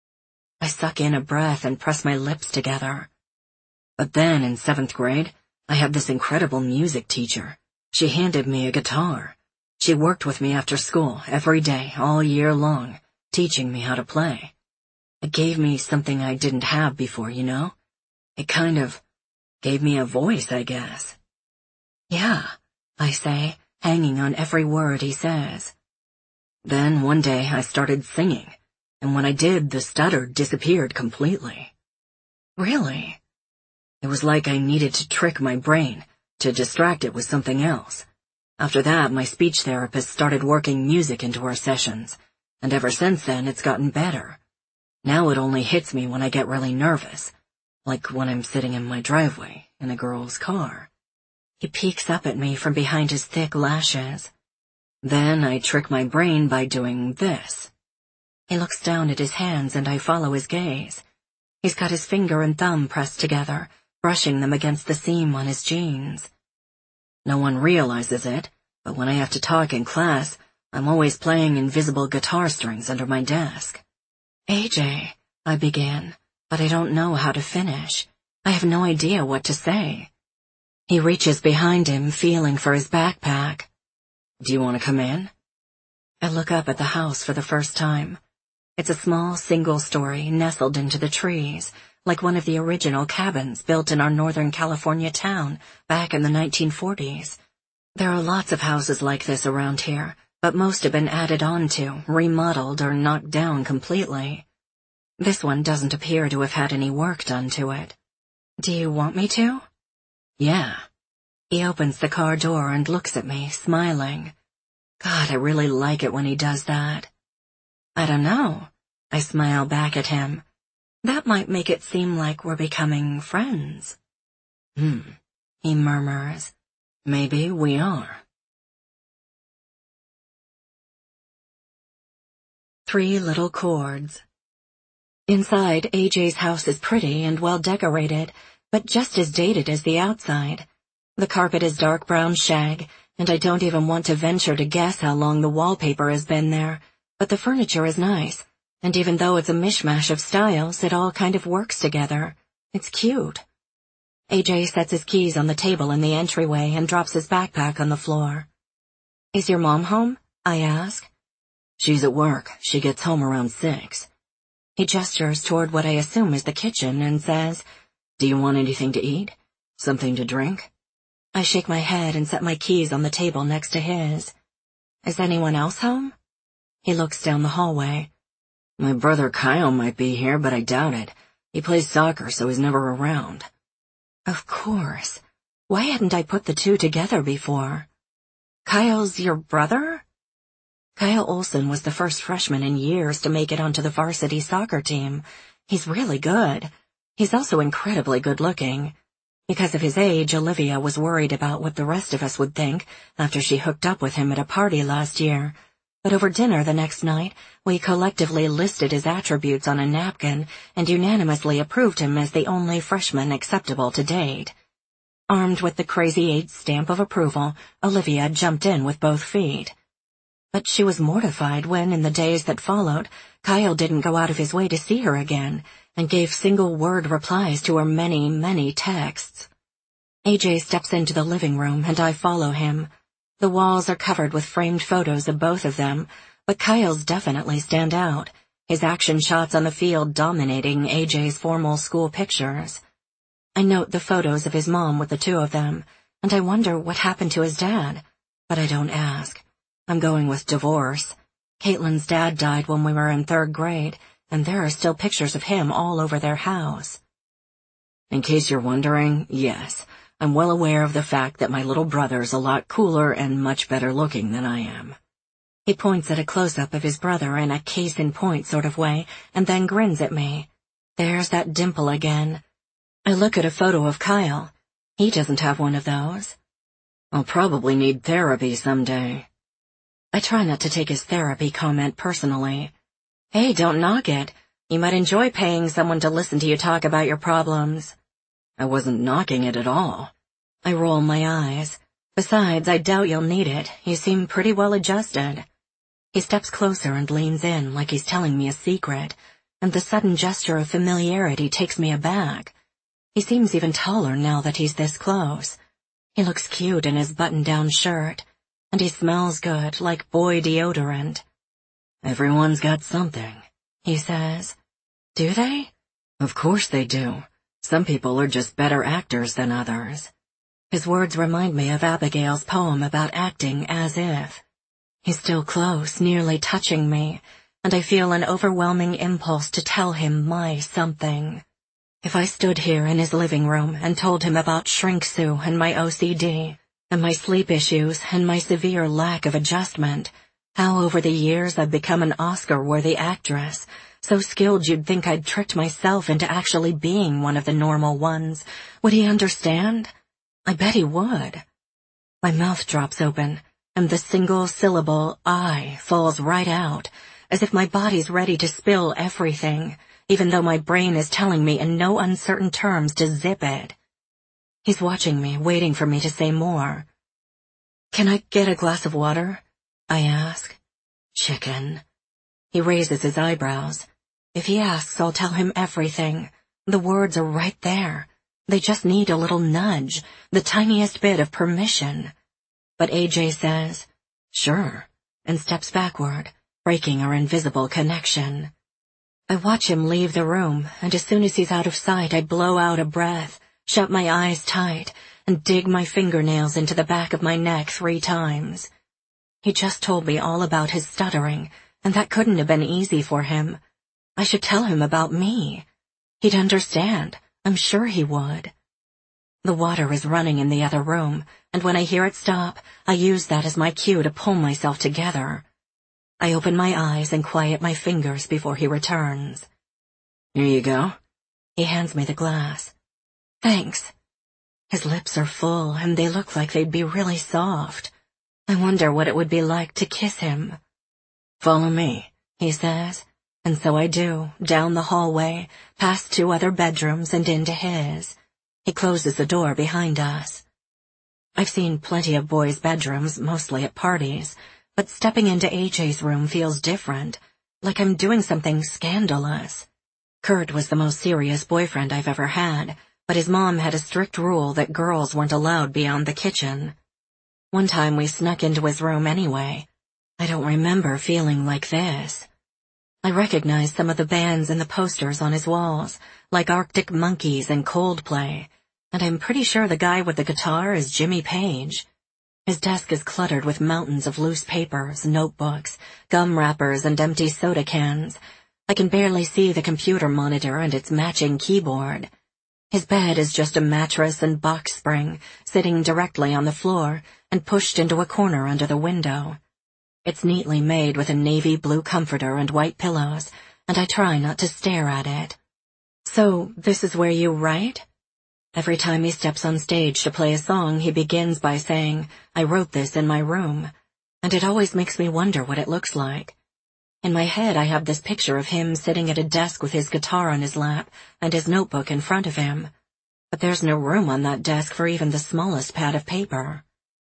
I suck in a breath and press my lips together. But then, in 7th grade, I had this incredible music teacher. She handed me a guitar. She worked with me after school, every day, all year long, teaching me how to play. It gave me something I didn't have before, you know? It kind of gave me a voice, I guess. Yeah, I say, hanging on every word he says. Then one day I started singing, and when I did, the stutter disappeared completely. Really? It was like I needed to trick my brain, to distract it with something else. After that, my speech therapist started working music into our sessions, and ever since then it's gotten better. Now it only hits me when I get really nervous, like when I'm sitting in my driveway, in a girl's car. He peeks up at me from behind his thick lashes. Then I trick my brain by doing this. He looks down at his hands and I follow his gaze. He's got his finger and thumb pressed together, brushing them against the seam on his jeans. No one realizes it, but when I have to talk in class, I'm always playing invisible guitar strings under my desk. AJ, I began, but I don't know how to finish. I have no idea what to say. He reaches behind him, feeling for his backpack. Do you want to come in? I look up at the house for the first time. It's a small single-story nestled into the trees, like one of the original cabins built in our Northern California town back in the 1940s. There are lots of houses like this around here, but most have been added on to, remodeled, or knocked down completely. This one doesn't appear to have had any work done to it. Do you want me to? Yeah. He opens the car door and looks at me, smiling. God, I really like it when he does that. I don't know. I smile back at him. That might make it seem like we're becoming friends. He murmurs. Maybe we are. 3 little chords. Inside, AJ's house is pretty and well decorated, but just as dated as the outside. The carpet is dark brown shag, and I don't even want to venture to guess how long the wallpaper has been there, but the furniture is nice, and even though it's a mishmash of styles, it all kind of works together. It's cute. AJ sets his keys on the table in the entryway and drops his backpack on the floor. Is your mom home? I ask. She's at work. She gets home around 6. He gestures toward what I assume is the kitchen and says, Do you want anything to eat? Something to drink? I shake my head and set my keys on the table next to his. Is anyone else home? He looks down the hallway. My brother Kyle might be here, but I doubt it. He plays soccer, so he's never around. Of course. Why hadn't I put the two together before? Kyle's your brother? Kyle Olson was the first freshman in years to make it onto the varsity soccer team. He's really good. He's also incredibly good-looking. Because of his age, Olivia was worried about what the rest of us would think after she hooked up with him at a party last year. But over dinner the next night, we collectively listed his attributes on a napkin and unanimously approved him as the only freshman acceptable to date. Armed with the Crazy 8 stamp of approval, Olivia jumped in with both feet. But she was mortified when, in the days that followed, Kyle didn't go out of his way to see her again, and gave single-word replies to her many, many texts. AJ steps into the living room, and I follow him. The walls are covered with framed photos of both of them, but Kyle's definitely stand out, his action shots on the field dominating AJ's formal school pictures. I note the photos of his mom with the two of them, and I wonder what happened to his dad, but I don't ask. I'm going with divorce. Caitlin's dad died when we were in 3rd grade, and there are still pictures of him all over their house. In case you're wondering, yes, I'm well aware of the fact that my little brother's a lot cooler and much better looking than I am. He points at a close-up of his brother in a case-in-point sort of way, and then grins at me. There's that dimple again. I look at a photo of Kyle. He doesn't have one of those. I'll probably need therapy someday. I try not to take his therapy comment personally. Hey, don't knock it. You might enjoy paying someone to listen to you talk about your problems. I wasn't knocking it at all. I roll my eyes. Besides, I doubt you'll need it. You seem pretty well adjusted. He steps closer and leans in like he's telling me a secret, and the sudden gesture of familiarity takes me aback. He seems even taller now that he's this close. He looks cute in his button-down shirt, and he smells good, like boy deodorant. Everyone's got something, he says. Do they? Of course they do. Some people are just better actors than others. His words remind me of Abigail's poem about acting as if. He's still close, nearly touching me, and I feel an overwhelming impulse to tell him my something. If I stood here in his living room and told him about Shrink Sue and my OCD, and my sleep issues and my severe lack of adjustment, how over the years I've become an Oscar-worthy actress, so skilled you'd think I'd tricked myself into actually being one of the normal ones, would he understand? I bet he would. My mouth drops open, and the single syllable I falls right out, as if my body's ready to spill everything, even though my brain is telling me in no uncertain terms to zip it. He's watching me, waiting for me to say more. "Can I get a glass of water?" I ask. Chicken. He raises his eyebrows. If he asks, I'll tell him everything. The words are right there. They just need a little nudge, the tiniest bit of permission. But AJ says, "Sure," and steps backward, breaking our invisible connection. I watch him leave the room, and as soon as he's out of sight, I blow out a breath, shut my eyes tight, and dig my fingernails into the back of my neck 3 times. He just told me all about his stuttering, and that couldn't have been easy for him. I should tell him about me. He'd understand. I'm sure he would. The water is running in the other room, and when I hear it stop, I use that as my cue to pull myself together. I open my eyes and quiet my fingers before he returns. "Here you go." He hands me the glass. "Thanks." His lips are full, and they look like they'd be really soft. I wonder what it would be like to kiss him. "Follow me," he says, and so I do, down the hallway, past 2 other bedrooms and into his. He closes the door behind us. I've seen plenty of boys' bedrooms, mostly at parties, but stepping into AJ's room feels different, like I'm doing something scandalous. Kurt was the most serious boyfriend I've ever had, but his mom had a strict rule that girls weren't allowed beyond the kitchen. One time we snuck into his room anyway. I don't remember feeling like this. I recognize some of the bands and the posters on his walls, like Arctic Monkeys and Coldplay, and I'm pretty sure the guy with the guitar is Jimmy Page. His desk is cluttered with mountains of loose papers, notebooks, gum wrappers, and empty soda cans. I can barely see the computer monitor and its matching keyboard. His bed is just a mattress and box spring, sitting directly on the floor and pushed into a corner under the window. It's neatly made with a navy blue comforter and white pillows, and I try not to stare at it. "So, this is where you write?" Every time he steps on stage to play a song, he begins by saying, "I wrote this in my room," and it always makes me wonder what it looks like. In my head, I have this picture of him sitting at a desk with his guitar on his lap and his notebook in front of him. But there's no room on that desk for even the smallest pad of paper.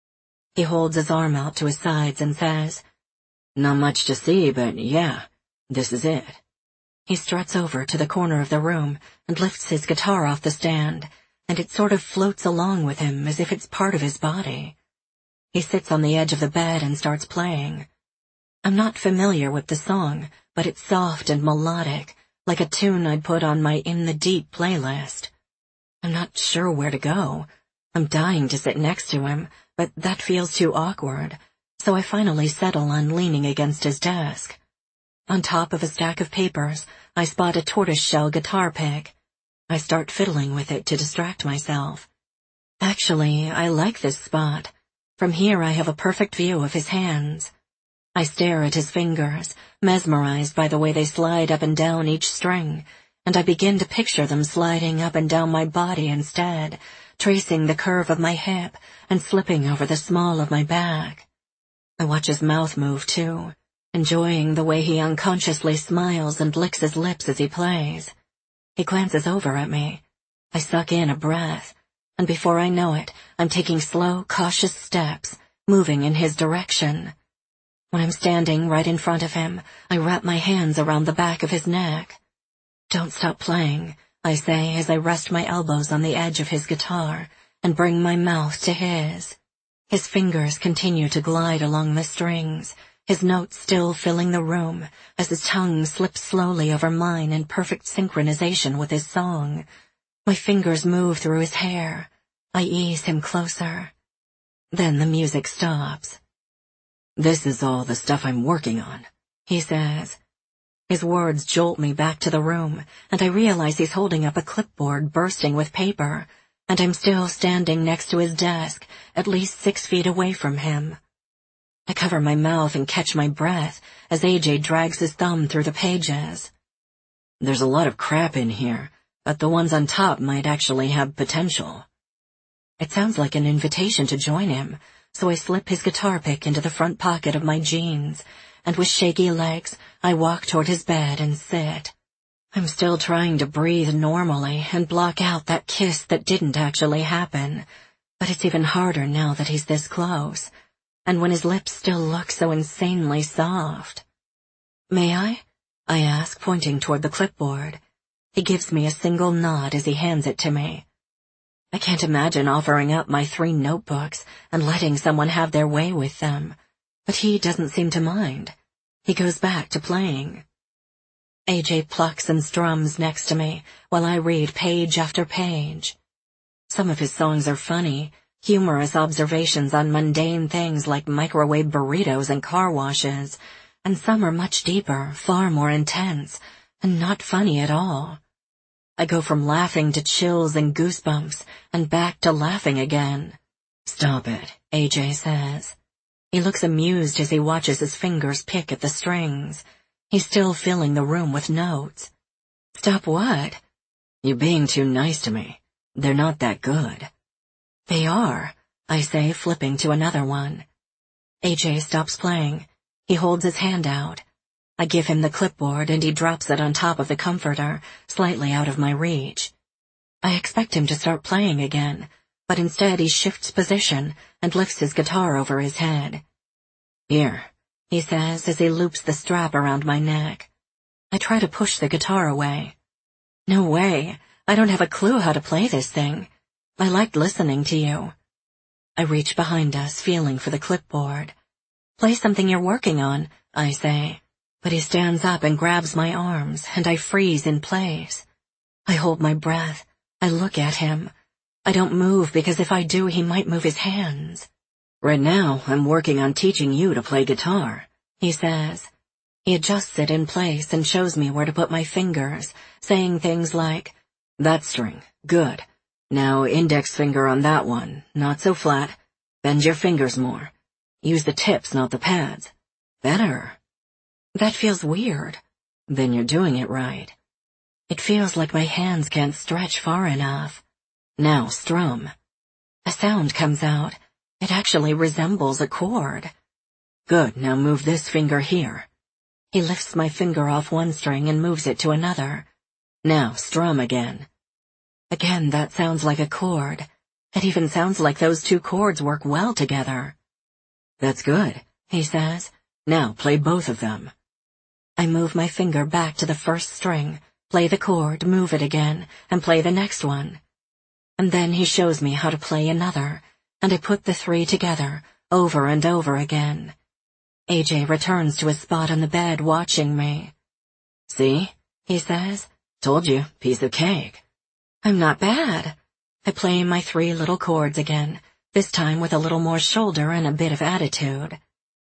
He holds his arm out to his sides and says, "Not much to see, but yeah, this is it." He struts over to the corner of the room and lifts his guitar off the stand, and it sort of floats along with him as if it's part of his body. He sits on the edge of the bed and starts playing. I'm not familiar with the song, but it's soft and melodic, like a tune I'd put on my In the Deep playlist. I'm not sure where to go. I'm dying to sit next to him, but that feels too awkward, so I finally settle on leaning against his desk. On top of a stack of papers, I spot a tortoiseshell guitar pick. I start fiddling with it to distract myself. Actually, I like this spot. From here I have a perfect view of his hands. I stare at his fingers, mesmerized by the way they slide up and down each string, and I begin to picture them sliding up and down my body instead, tracing the curve of my hip and slipping over the small of my back. I watch his mouth move too, enjoying the way he unconsciously smiles and licks his lips as he plays. He glances over at me. I suck in a breath, and before I know it, I'm taking slow, cautious steps, moving in his direction. When I'm standing right in front of him, I wrap my hands around the back of his neck. "Don't stop playing," I say as I rest my elbows on the edge of his guitar and bring my mouth to his. His fingers continue to glide along the strings, his notes still filling the room as his tongue slips slowly over mine in perfect synchronization with his song. My fingers move through his hair. I ease him closer. Then the music stops. "This is all the stuff I'm working on," he says. His words jolt me back to the room, and I realize he's holding up a clipboard bursting with paper, and I'm still standing next to his desk, at least 6 feet away from him. I cover my mouth and catch my breath as AJ drags his thumb through the pages. "There's a lot of crap in here, but the ones on top might actually have potential." It sounds like an invitation to join him, so I slip his guitar pick into the front pocket of my jeans, and with shaky legs, I walk toward his bed and sit. I'm still trying to breathe normally and block out that kiss that didn't actually happen, but it's even harder now that he's this close, and when his lips still look so insanely soft. "May I?" I ask, pointing toward the clipboard. He gives me a single nod as he hands it to me. I can't imagine offering up my 3 notebooks and letting someone have their way with them, but he doesn't seem to mind. He goes back to playing. AJ plucks and strums next to me while I read page after page. Some of his songs are funny, humorous observations on mundane things like microwave burritos and car washes, and some are much deeper, far more intense, and not funny at all. I go from laughing to chills and goosebumps, and back to laughing again. "Stop it," AJ says. He looks amused as he watches his fingers pick at the strings. He's still filling the room with notes. "Stop what?" "You're being too nice to me. They're not that good." "They are," I say, flipping to another one. AJ stops playing. He holds his hand out. I give him the clipboard and he drops it on top of the comforter, slightly out of my reach. I expect him to start playing again, but instead he shifts position and lifts his guitar over his head. "Here," he says as he loops the strap around my neck. I try to push the guitar away. "No way, I don't have a clue how to play this thing. I liked listening to you." I reach behind us, feeling for the clipboard. "Play something you're working on," I say. But he stands up and grabs my arms, and I freeze in place. I hold my breath. I look at him. I don't move because if I do, he might move his hands. "Right now, I'm working on teaching you to play guitar," he says. He adjusts it in place and shows me where to put my fingers, saying things like, "That string, good. Now index finger on that one, not so flat. Bend your fingers more. Use the tips, not the pads. Better." That feels weird. Then you're doing it right. It feels like my hands can't stretch far enough. Now strum. A sound comes out. It actually resembles a chord. "Good, now move this finger here." He lifts my finger off one string and moves it to another. "Now strum again." Again, that sounds like a chord. It even sounds like those 2 chords work well together. "That's good," he says. "Now play both of them." I move my finger back to the first string, play the chord, move it again, and play the next one. And then he shows me how to play another, and I put the 3 together, over and over again. AJ returns to his spot on the bed watching me. "See?" he says. "Told you, piece of cake." I'm not bad. I play my 3 little chords again, this time with a little more shoulder and a bit of attitude.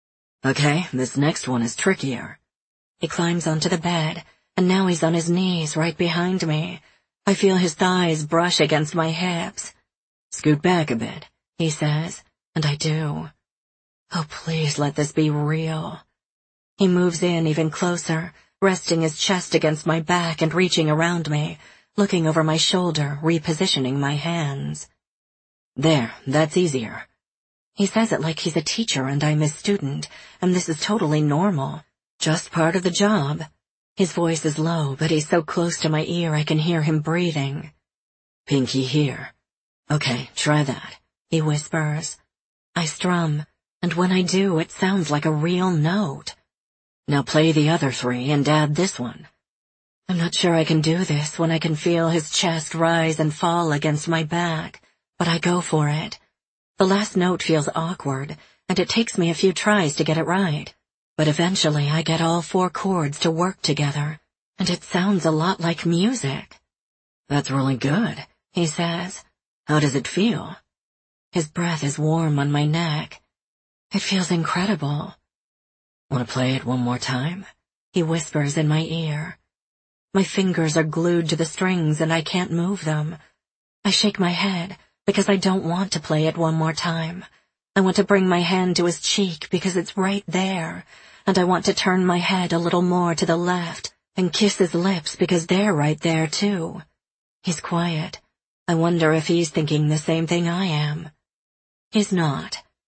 "Okay, this next one is trickier." He climbs onto the bed, and now he's on his knees right behind me. I feel his thighs brush against my hips. "Scoot back a bit," he says, and I do. Oh, please let this be real. He moves in even closer, resting his chest against my back and reaching around me, looking over my shoulder, repositioning my hands. "There, that's easier." He says it like he's a teacher and I'm his student, and this is totally normal. Just part of the job. His voice is low, but he's so close to my ear I can hear him breathing. "Pinky here." "Okay, try that," he whispers. I strum, and when I do, it sounds like a real note. "Now play the other 3 and add this one." I'm not sure I can do this when I can feel his chest rise and fall against my back, but I go for it. The last note feels awkward, and it takes me a few tries to get it right. But eventually I get all 4 chords to work together, and it sounds a lot like music. "That's really good," he says. "How does it feel?" His breath is warm on my neck. It feels incredible. "Want to play it one more time?" he whispers in my ear. My fingers are glued to the strings and I can't move them. I shake my head because I don't want to play it one more time. I want to bring my hand to his cheek because it's right there, and I want to turn my head a little more to the left and kiss his lips because they're right there too. He's quiet. I wonder if he's thinking the same thing I am. He's not.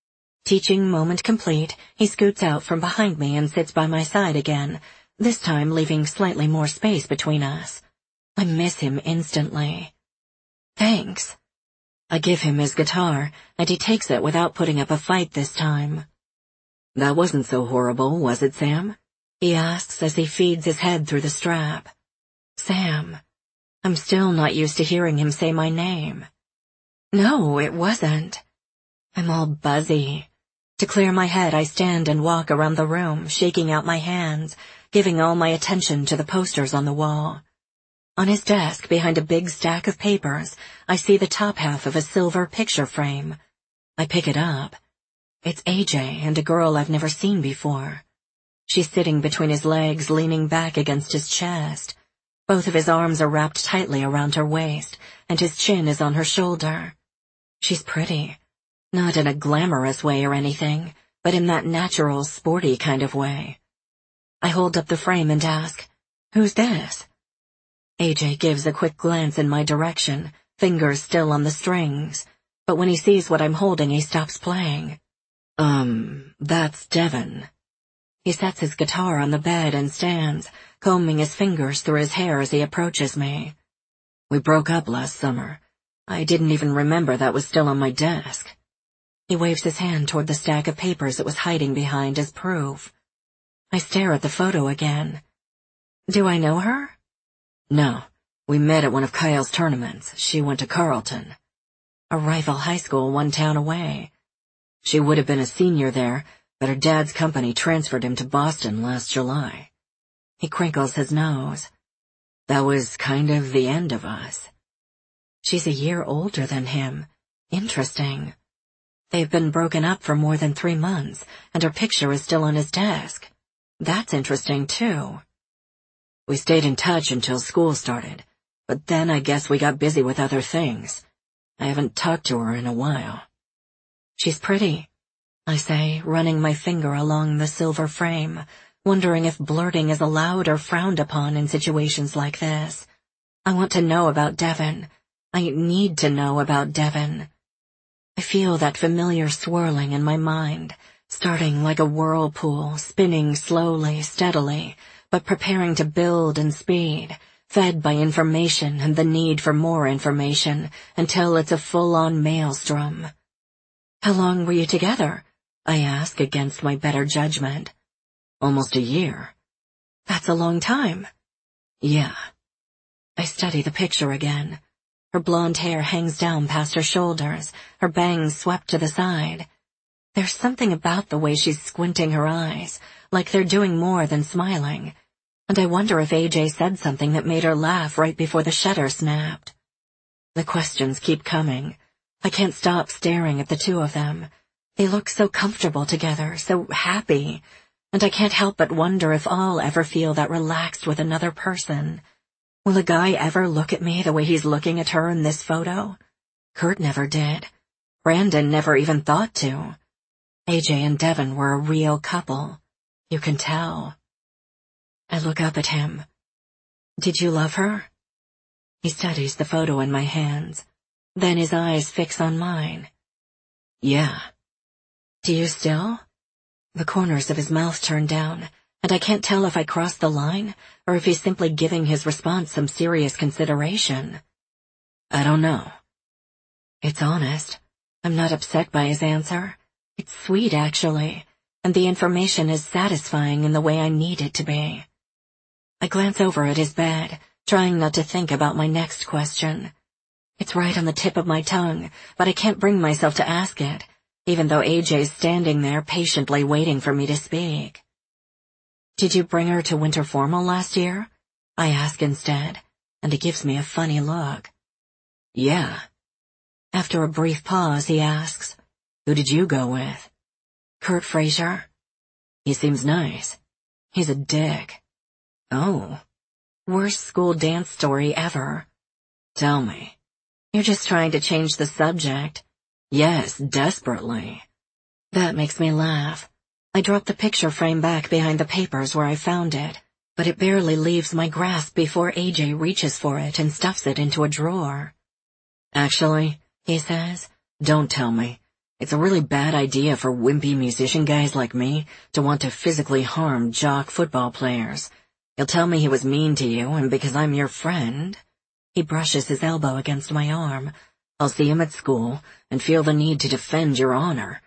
Teaching moment complete, he scoots out from behind me and sits by my side again, this time leaving slightly more space between us. I miss him instantly. Thanks. I give him his guitar, and he takes it without putting up a fight this time. That wasn't so horrible, was it, Sam? He asks as he feeds his head through the strap. Sam. I'm still not used to hearing him say my name. No, it wasn't. I'm all buzzy. To clear my head, I stand and walk around the room, shaking out my hands, giving all my attention to the posters on the wall. On his desk, behind a big stack of papers, I see the top half of a silver picture frame. I pick it up. It's AJ and a girl I've never seen before. She's sitting between his legs, leaning back against his chest. Both of his arms are wrapped tightly around her waist, and his chin is on her shoulder. She's pretty. Not in a glamorous way or anything, but in that natural, sporty kind of way. I hold up the frame and ask, "Who's this?" AJ gives a quick glance in my direction, fingers still on the strings, but when he sees what I'm holding, he stops playing. That's Devin. He sets his guitar on the bed and stands, combing his fingers through his hair as he approaches me. We broke up last summer. I didn't even remember that was still on my desk. He waves his hand toward the stack of papers it was hiding behind as proof. I stare at the photo again. Do I know her? No. We met at one of Kyle's tournaments. She went to Carleton. A rival high school 1 town away. She would have been a senior there, but her dad's company transferred him to Boston last July. He crinkles his nose. That was kind of the end of us. She's a year older than him. Interesting. They've been broken up for more than 3 months, and her picture is still on his desk. That's interesting, too. We stayed in touch until school started, but then I guess we got busy with other things. I haven't talked to her in a while. She's pretty, I say, running my finger along the silver frame, wondering if blurting is allowed or frowned upon in situations like this. I want to know about Devin. I need to know about Devin. I feel that familiar swirling in my mind, starting like a whirlpool, spinning slowly, steadily, but preparing to build and speed, fed by information and the need for more information, until it's a full-on maelstrom. How long were you together? I ask against my better judgment. Almost a year. That's a long time. Yeah. I study the picture again. Her blonde hair hangs down past her shoulders, her bangs swept to the side. There's something about the way she's squinting her eyes, like they're doing more than smiling. And I wonder if AJ said something that made her laugh right before the shutter snapped. The questions keep coming. I can't stop staring at the two of them. They look so comfortable together, so happy, and I can't help but wonder if I'll ever feel that relaxed with another person. Will a guy ever look at me the way he's looking at her in this photo? Kurt never did. Brandon never even thought to. AJ and Devin were a real couple. You can tell. I look up at him. Did you love her? He studies the photo in my hands. Then his eyes fix on mine. Yeah. Do you still? The corners of his mouth turn down, and I can't tell if I crossed the line, or if he's simply giving his response some serious consideration. I don't know. It's honest. I'm not upset by his answer. It's sweet, actually, and the information is satisfying in the way I need it to be. I glance over at his bed, trying not to think about my next question. It's right on the tip of my tongue, but I can't bring myself to ask it, even though AJ's standing there patiently waiting for me to speak. Did you bring her to winter formal last year? I ask instead, and he gives me a funny look. Yeah. After a brief pause, he asks, Who did you go with? Kurt Frazier. He seems nice. He's a dick. Oh. Worst school dance story ever. Tell me. You're just trying to change the subject. Yes, desperately. That makes me laugh. I drop the picture frame back behind the papers where I found it, but it barely leaves my grasp before AJ reaches for it and stuffs it into a drawer. Actually, he says, don't tell me. It's a really bad idea for wimpy musician guys like me to want to physically harm jock football players. He'll tell me he was mean to you, and because I'm your friend—" He brushes his elbow against my arm. "I'll see him at school and feel the need to defend your honor.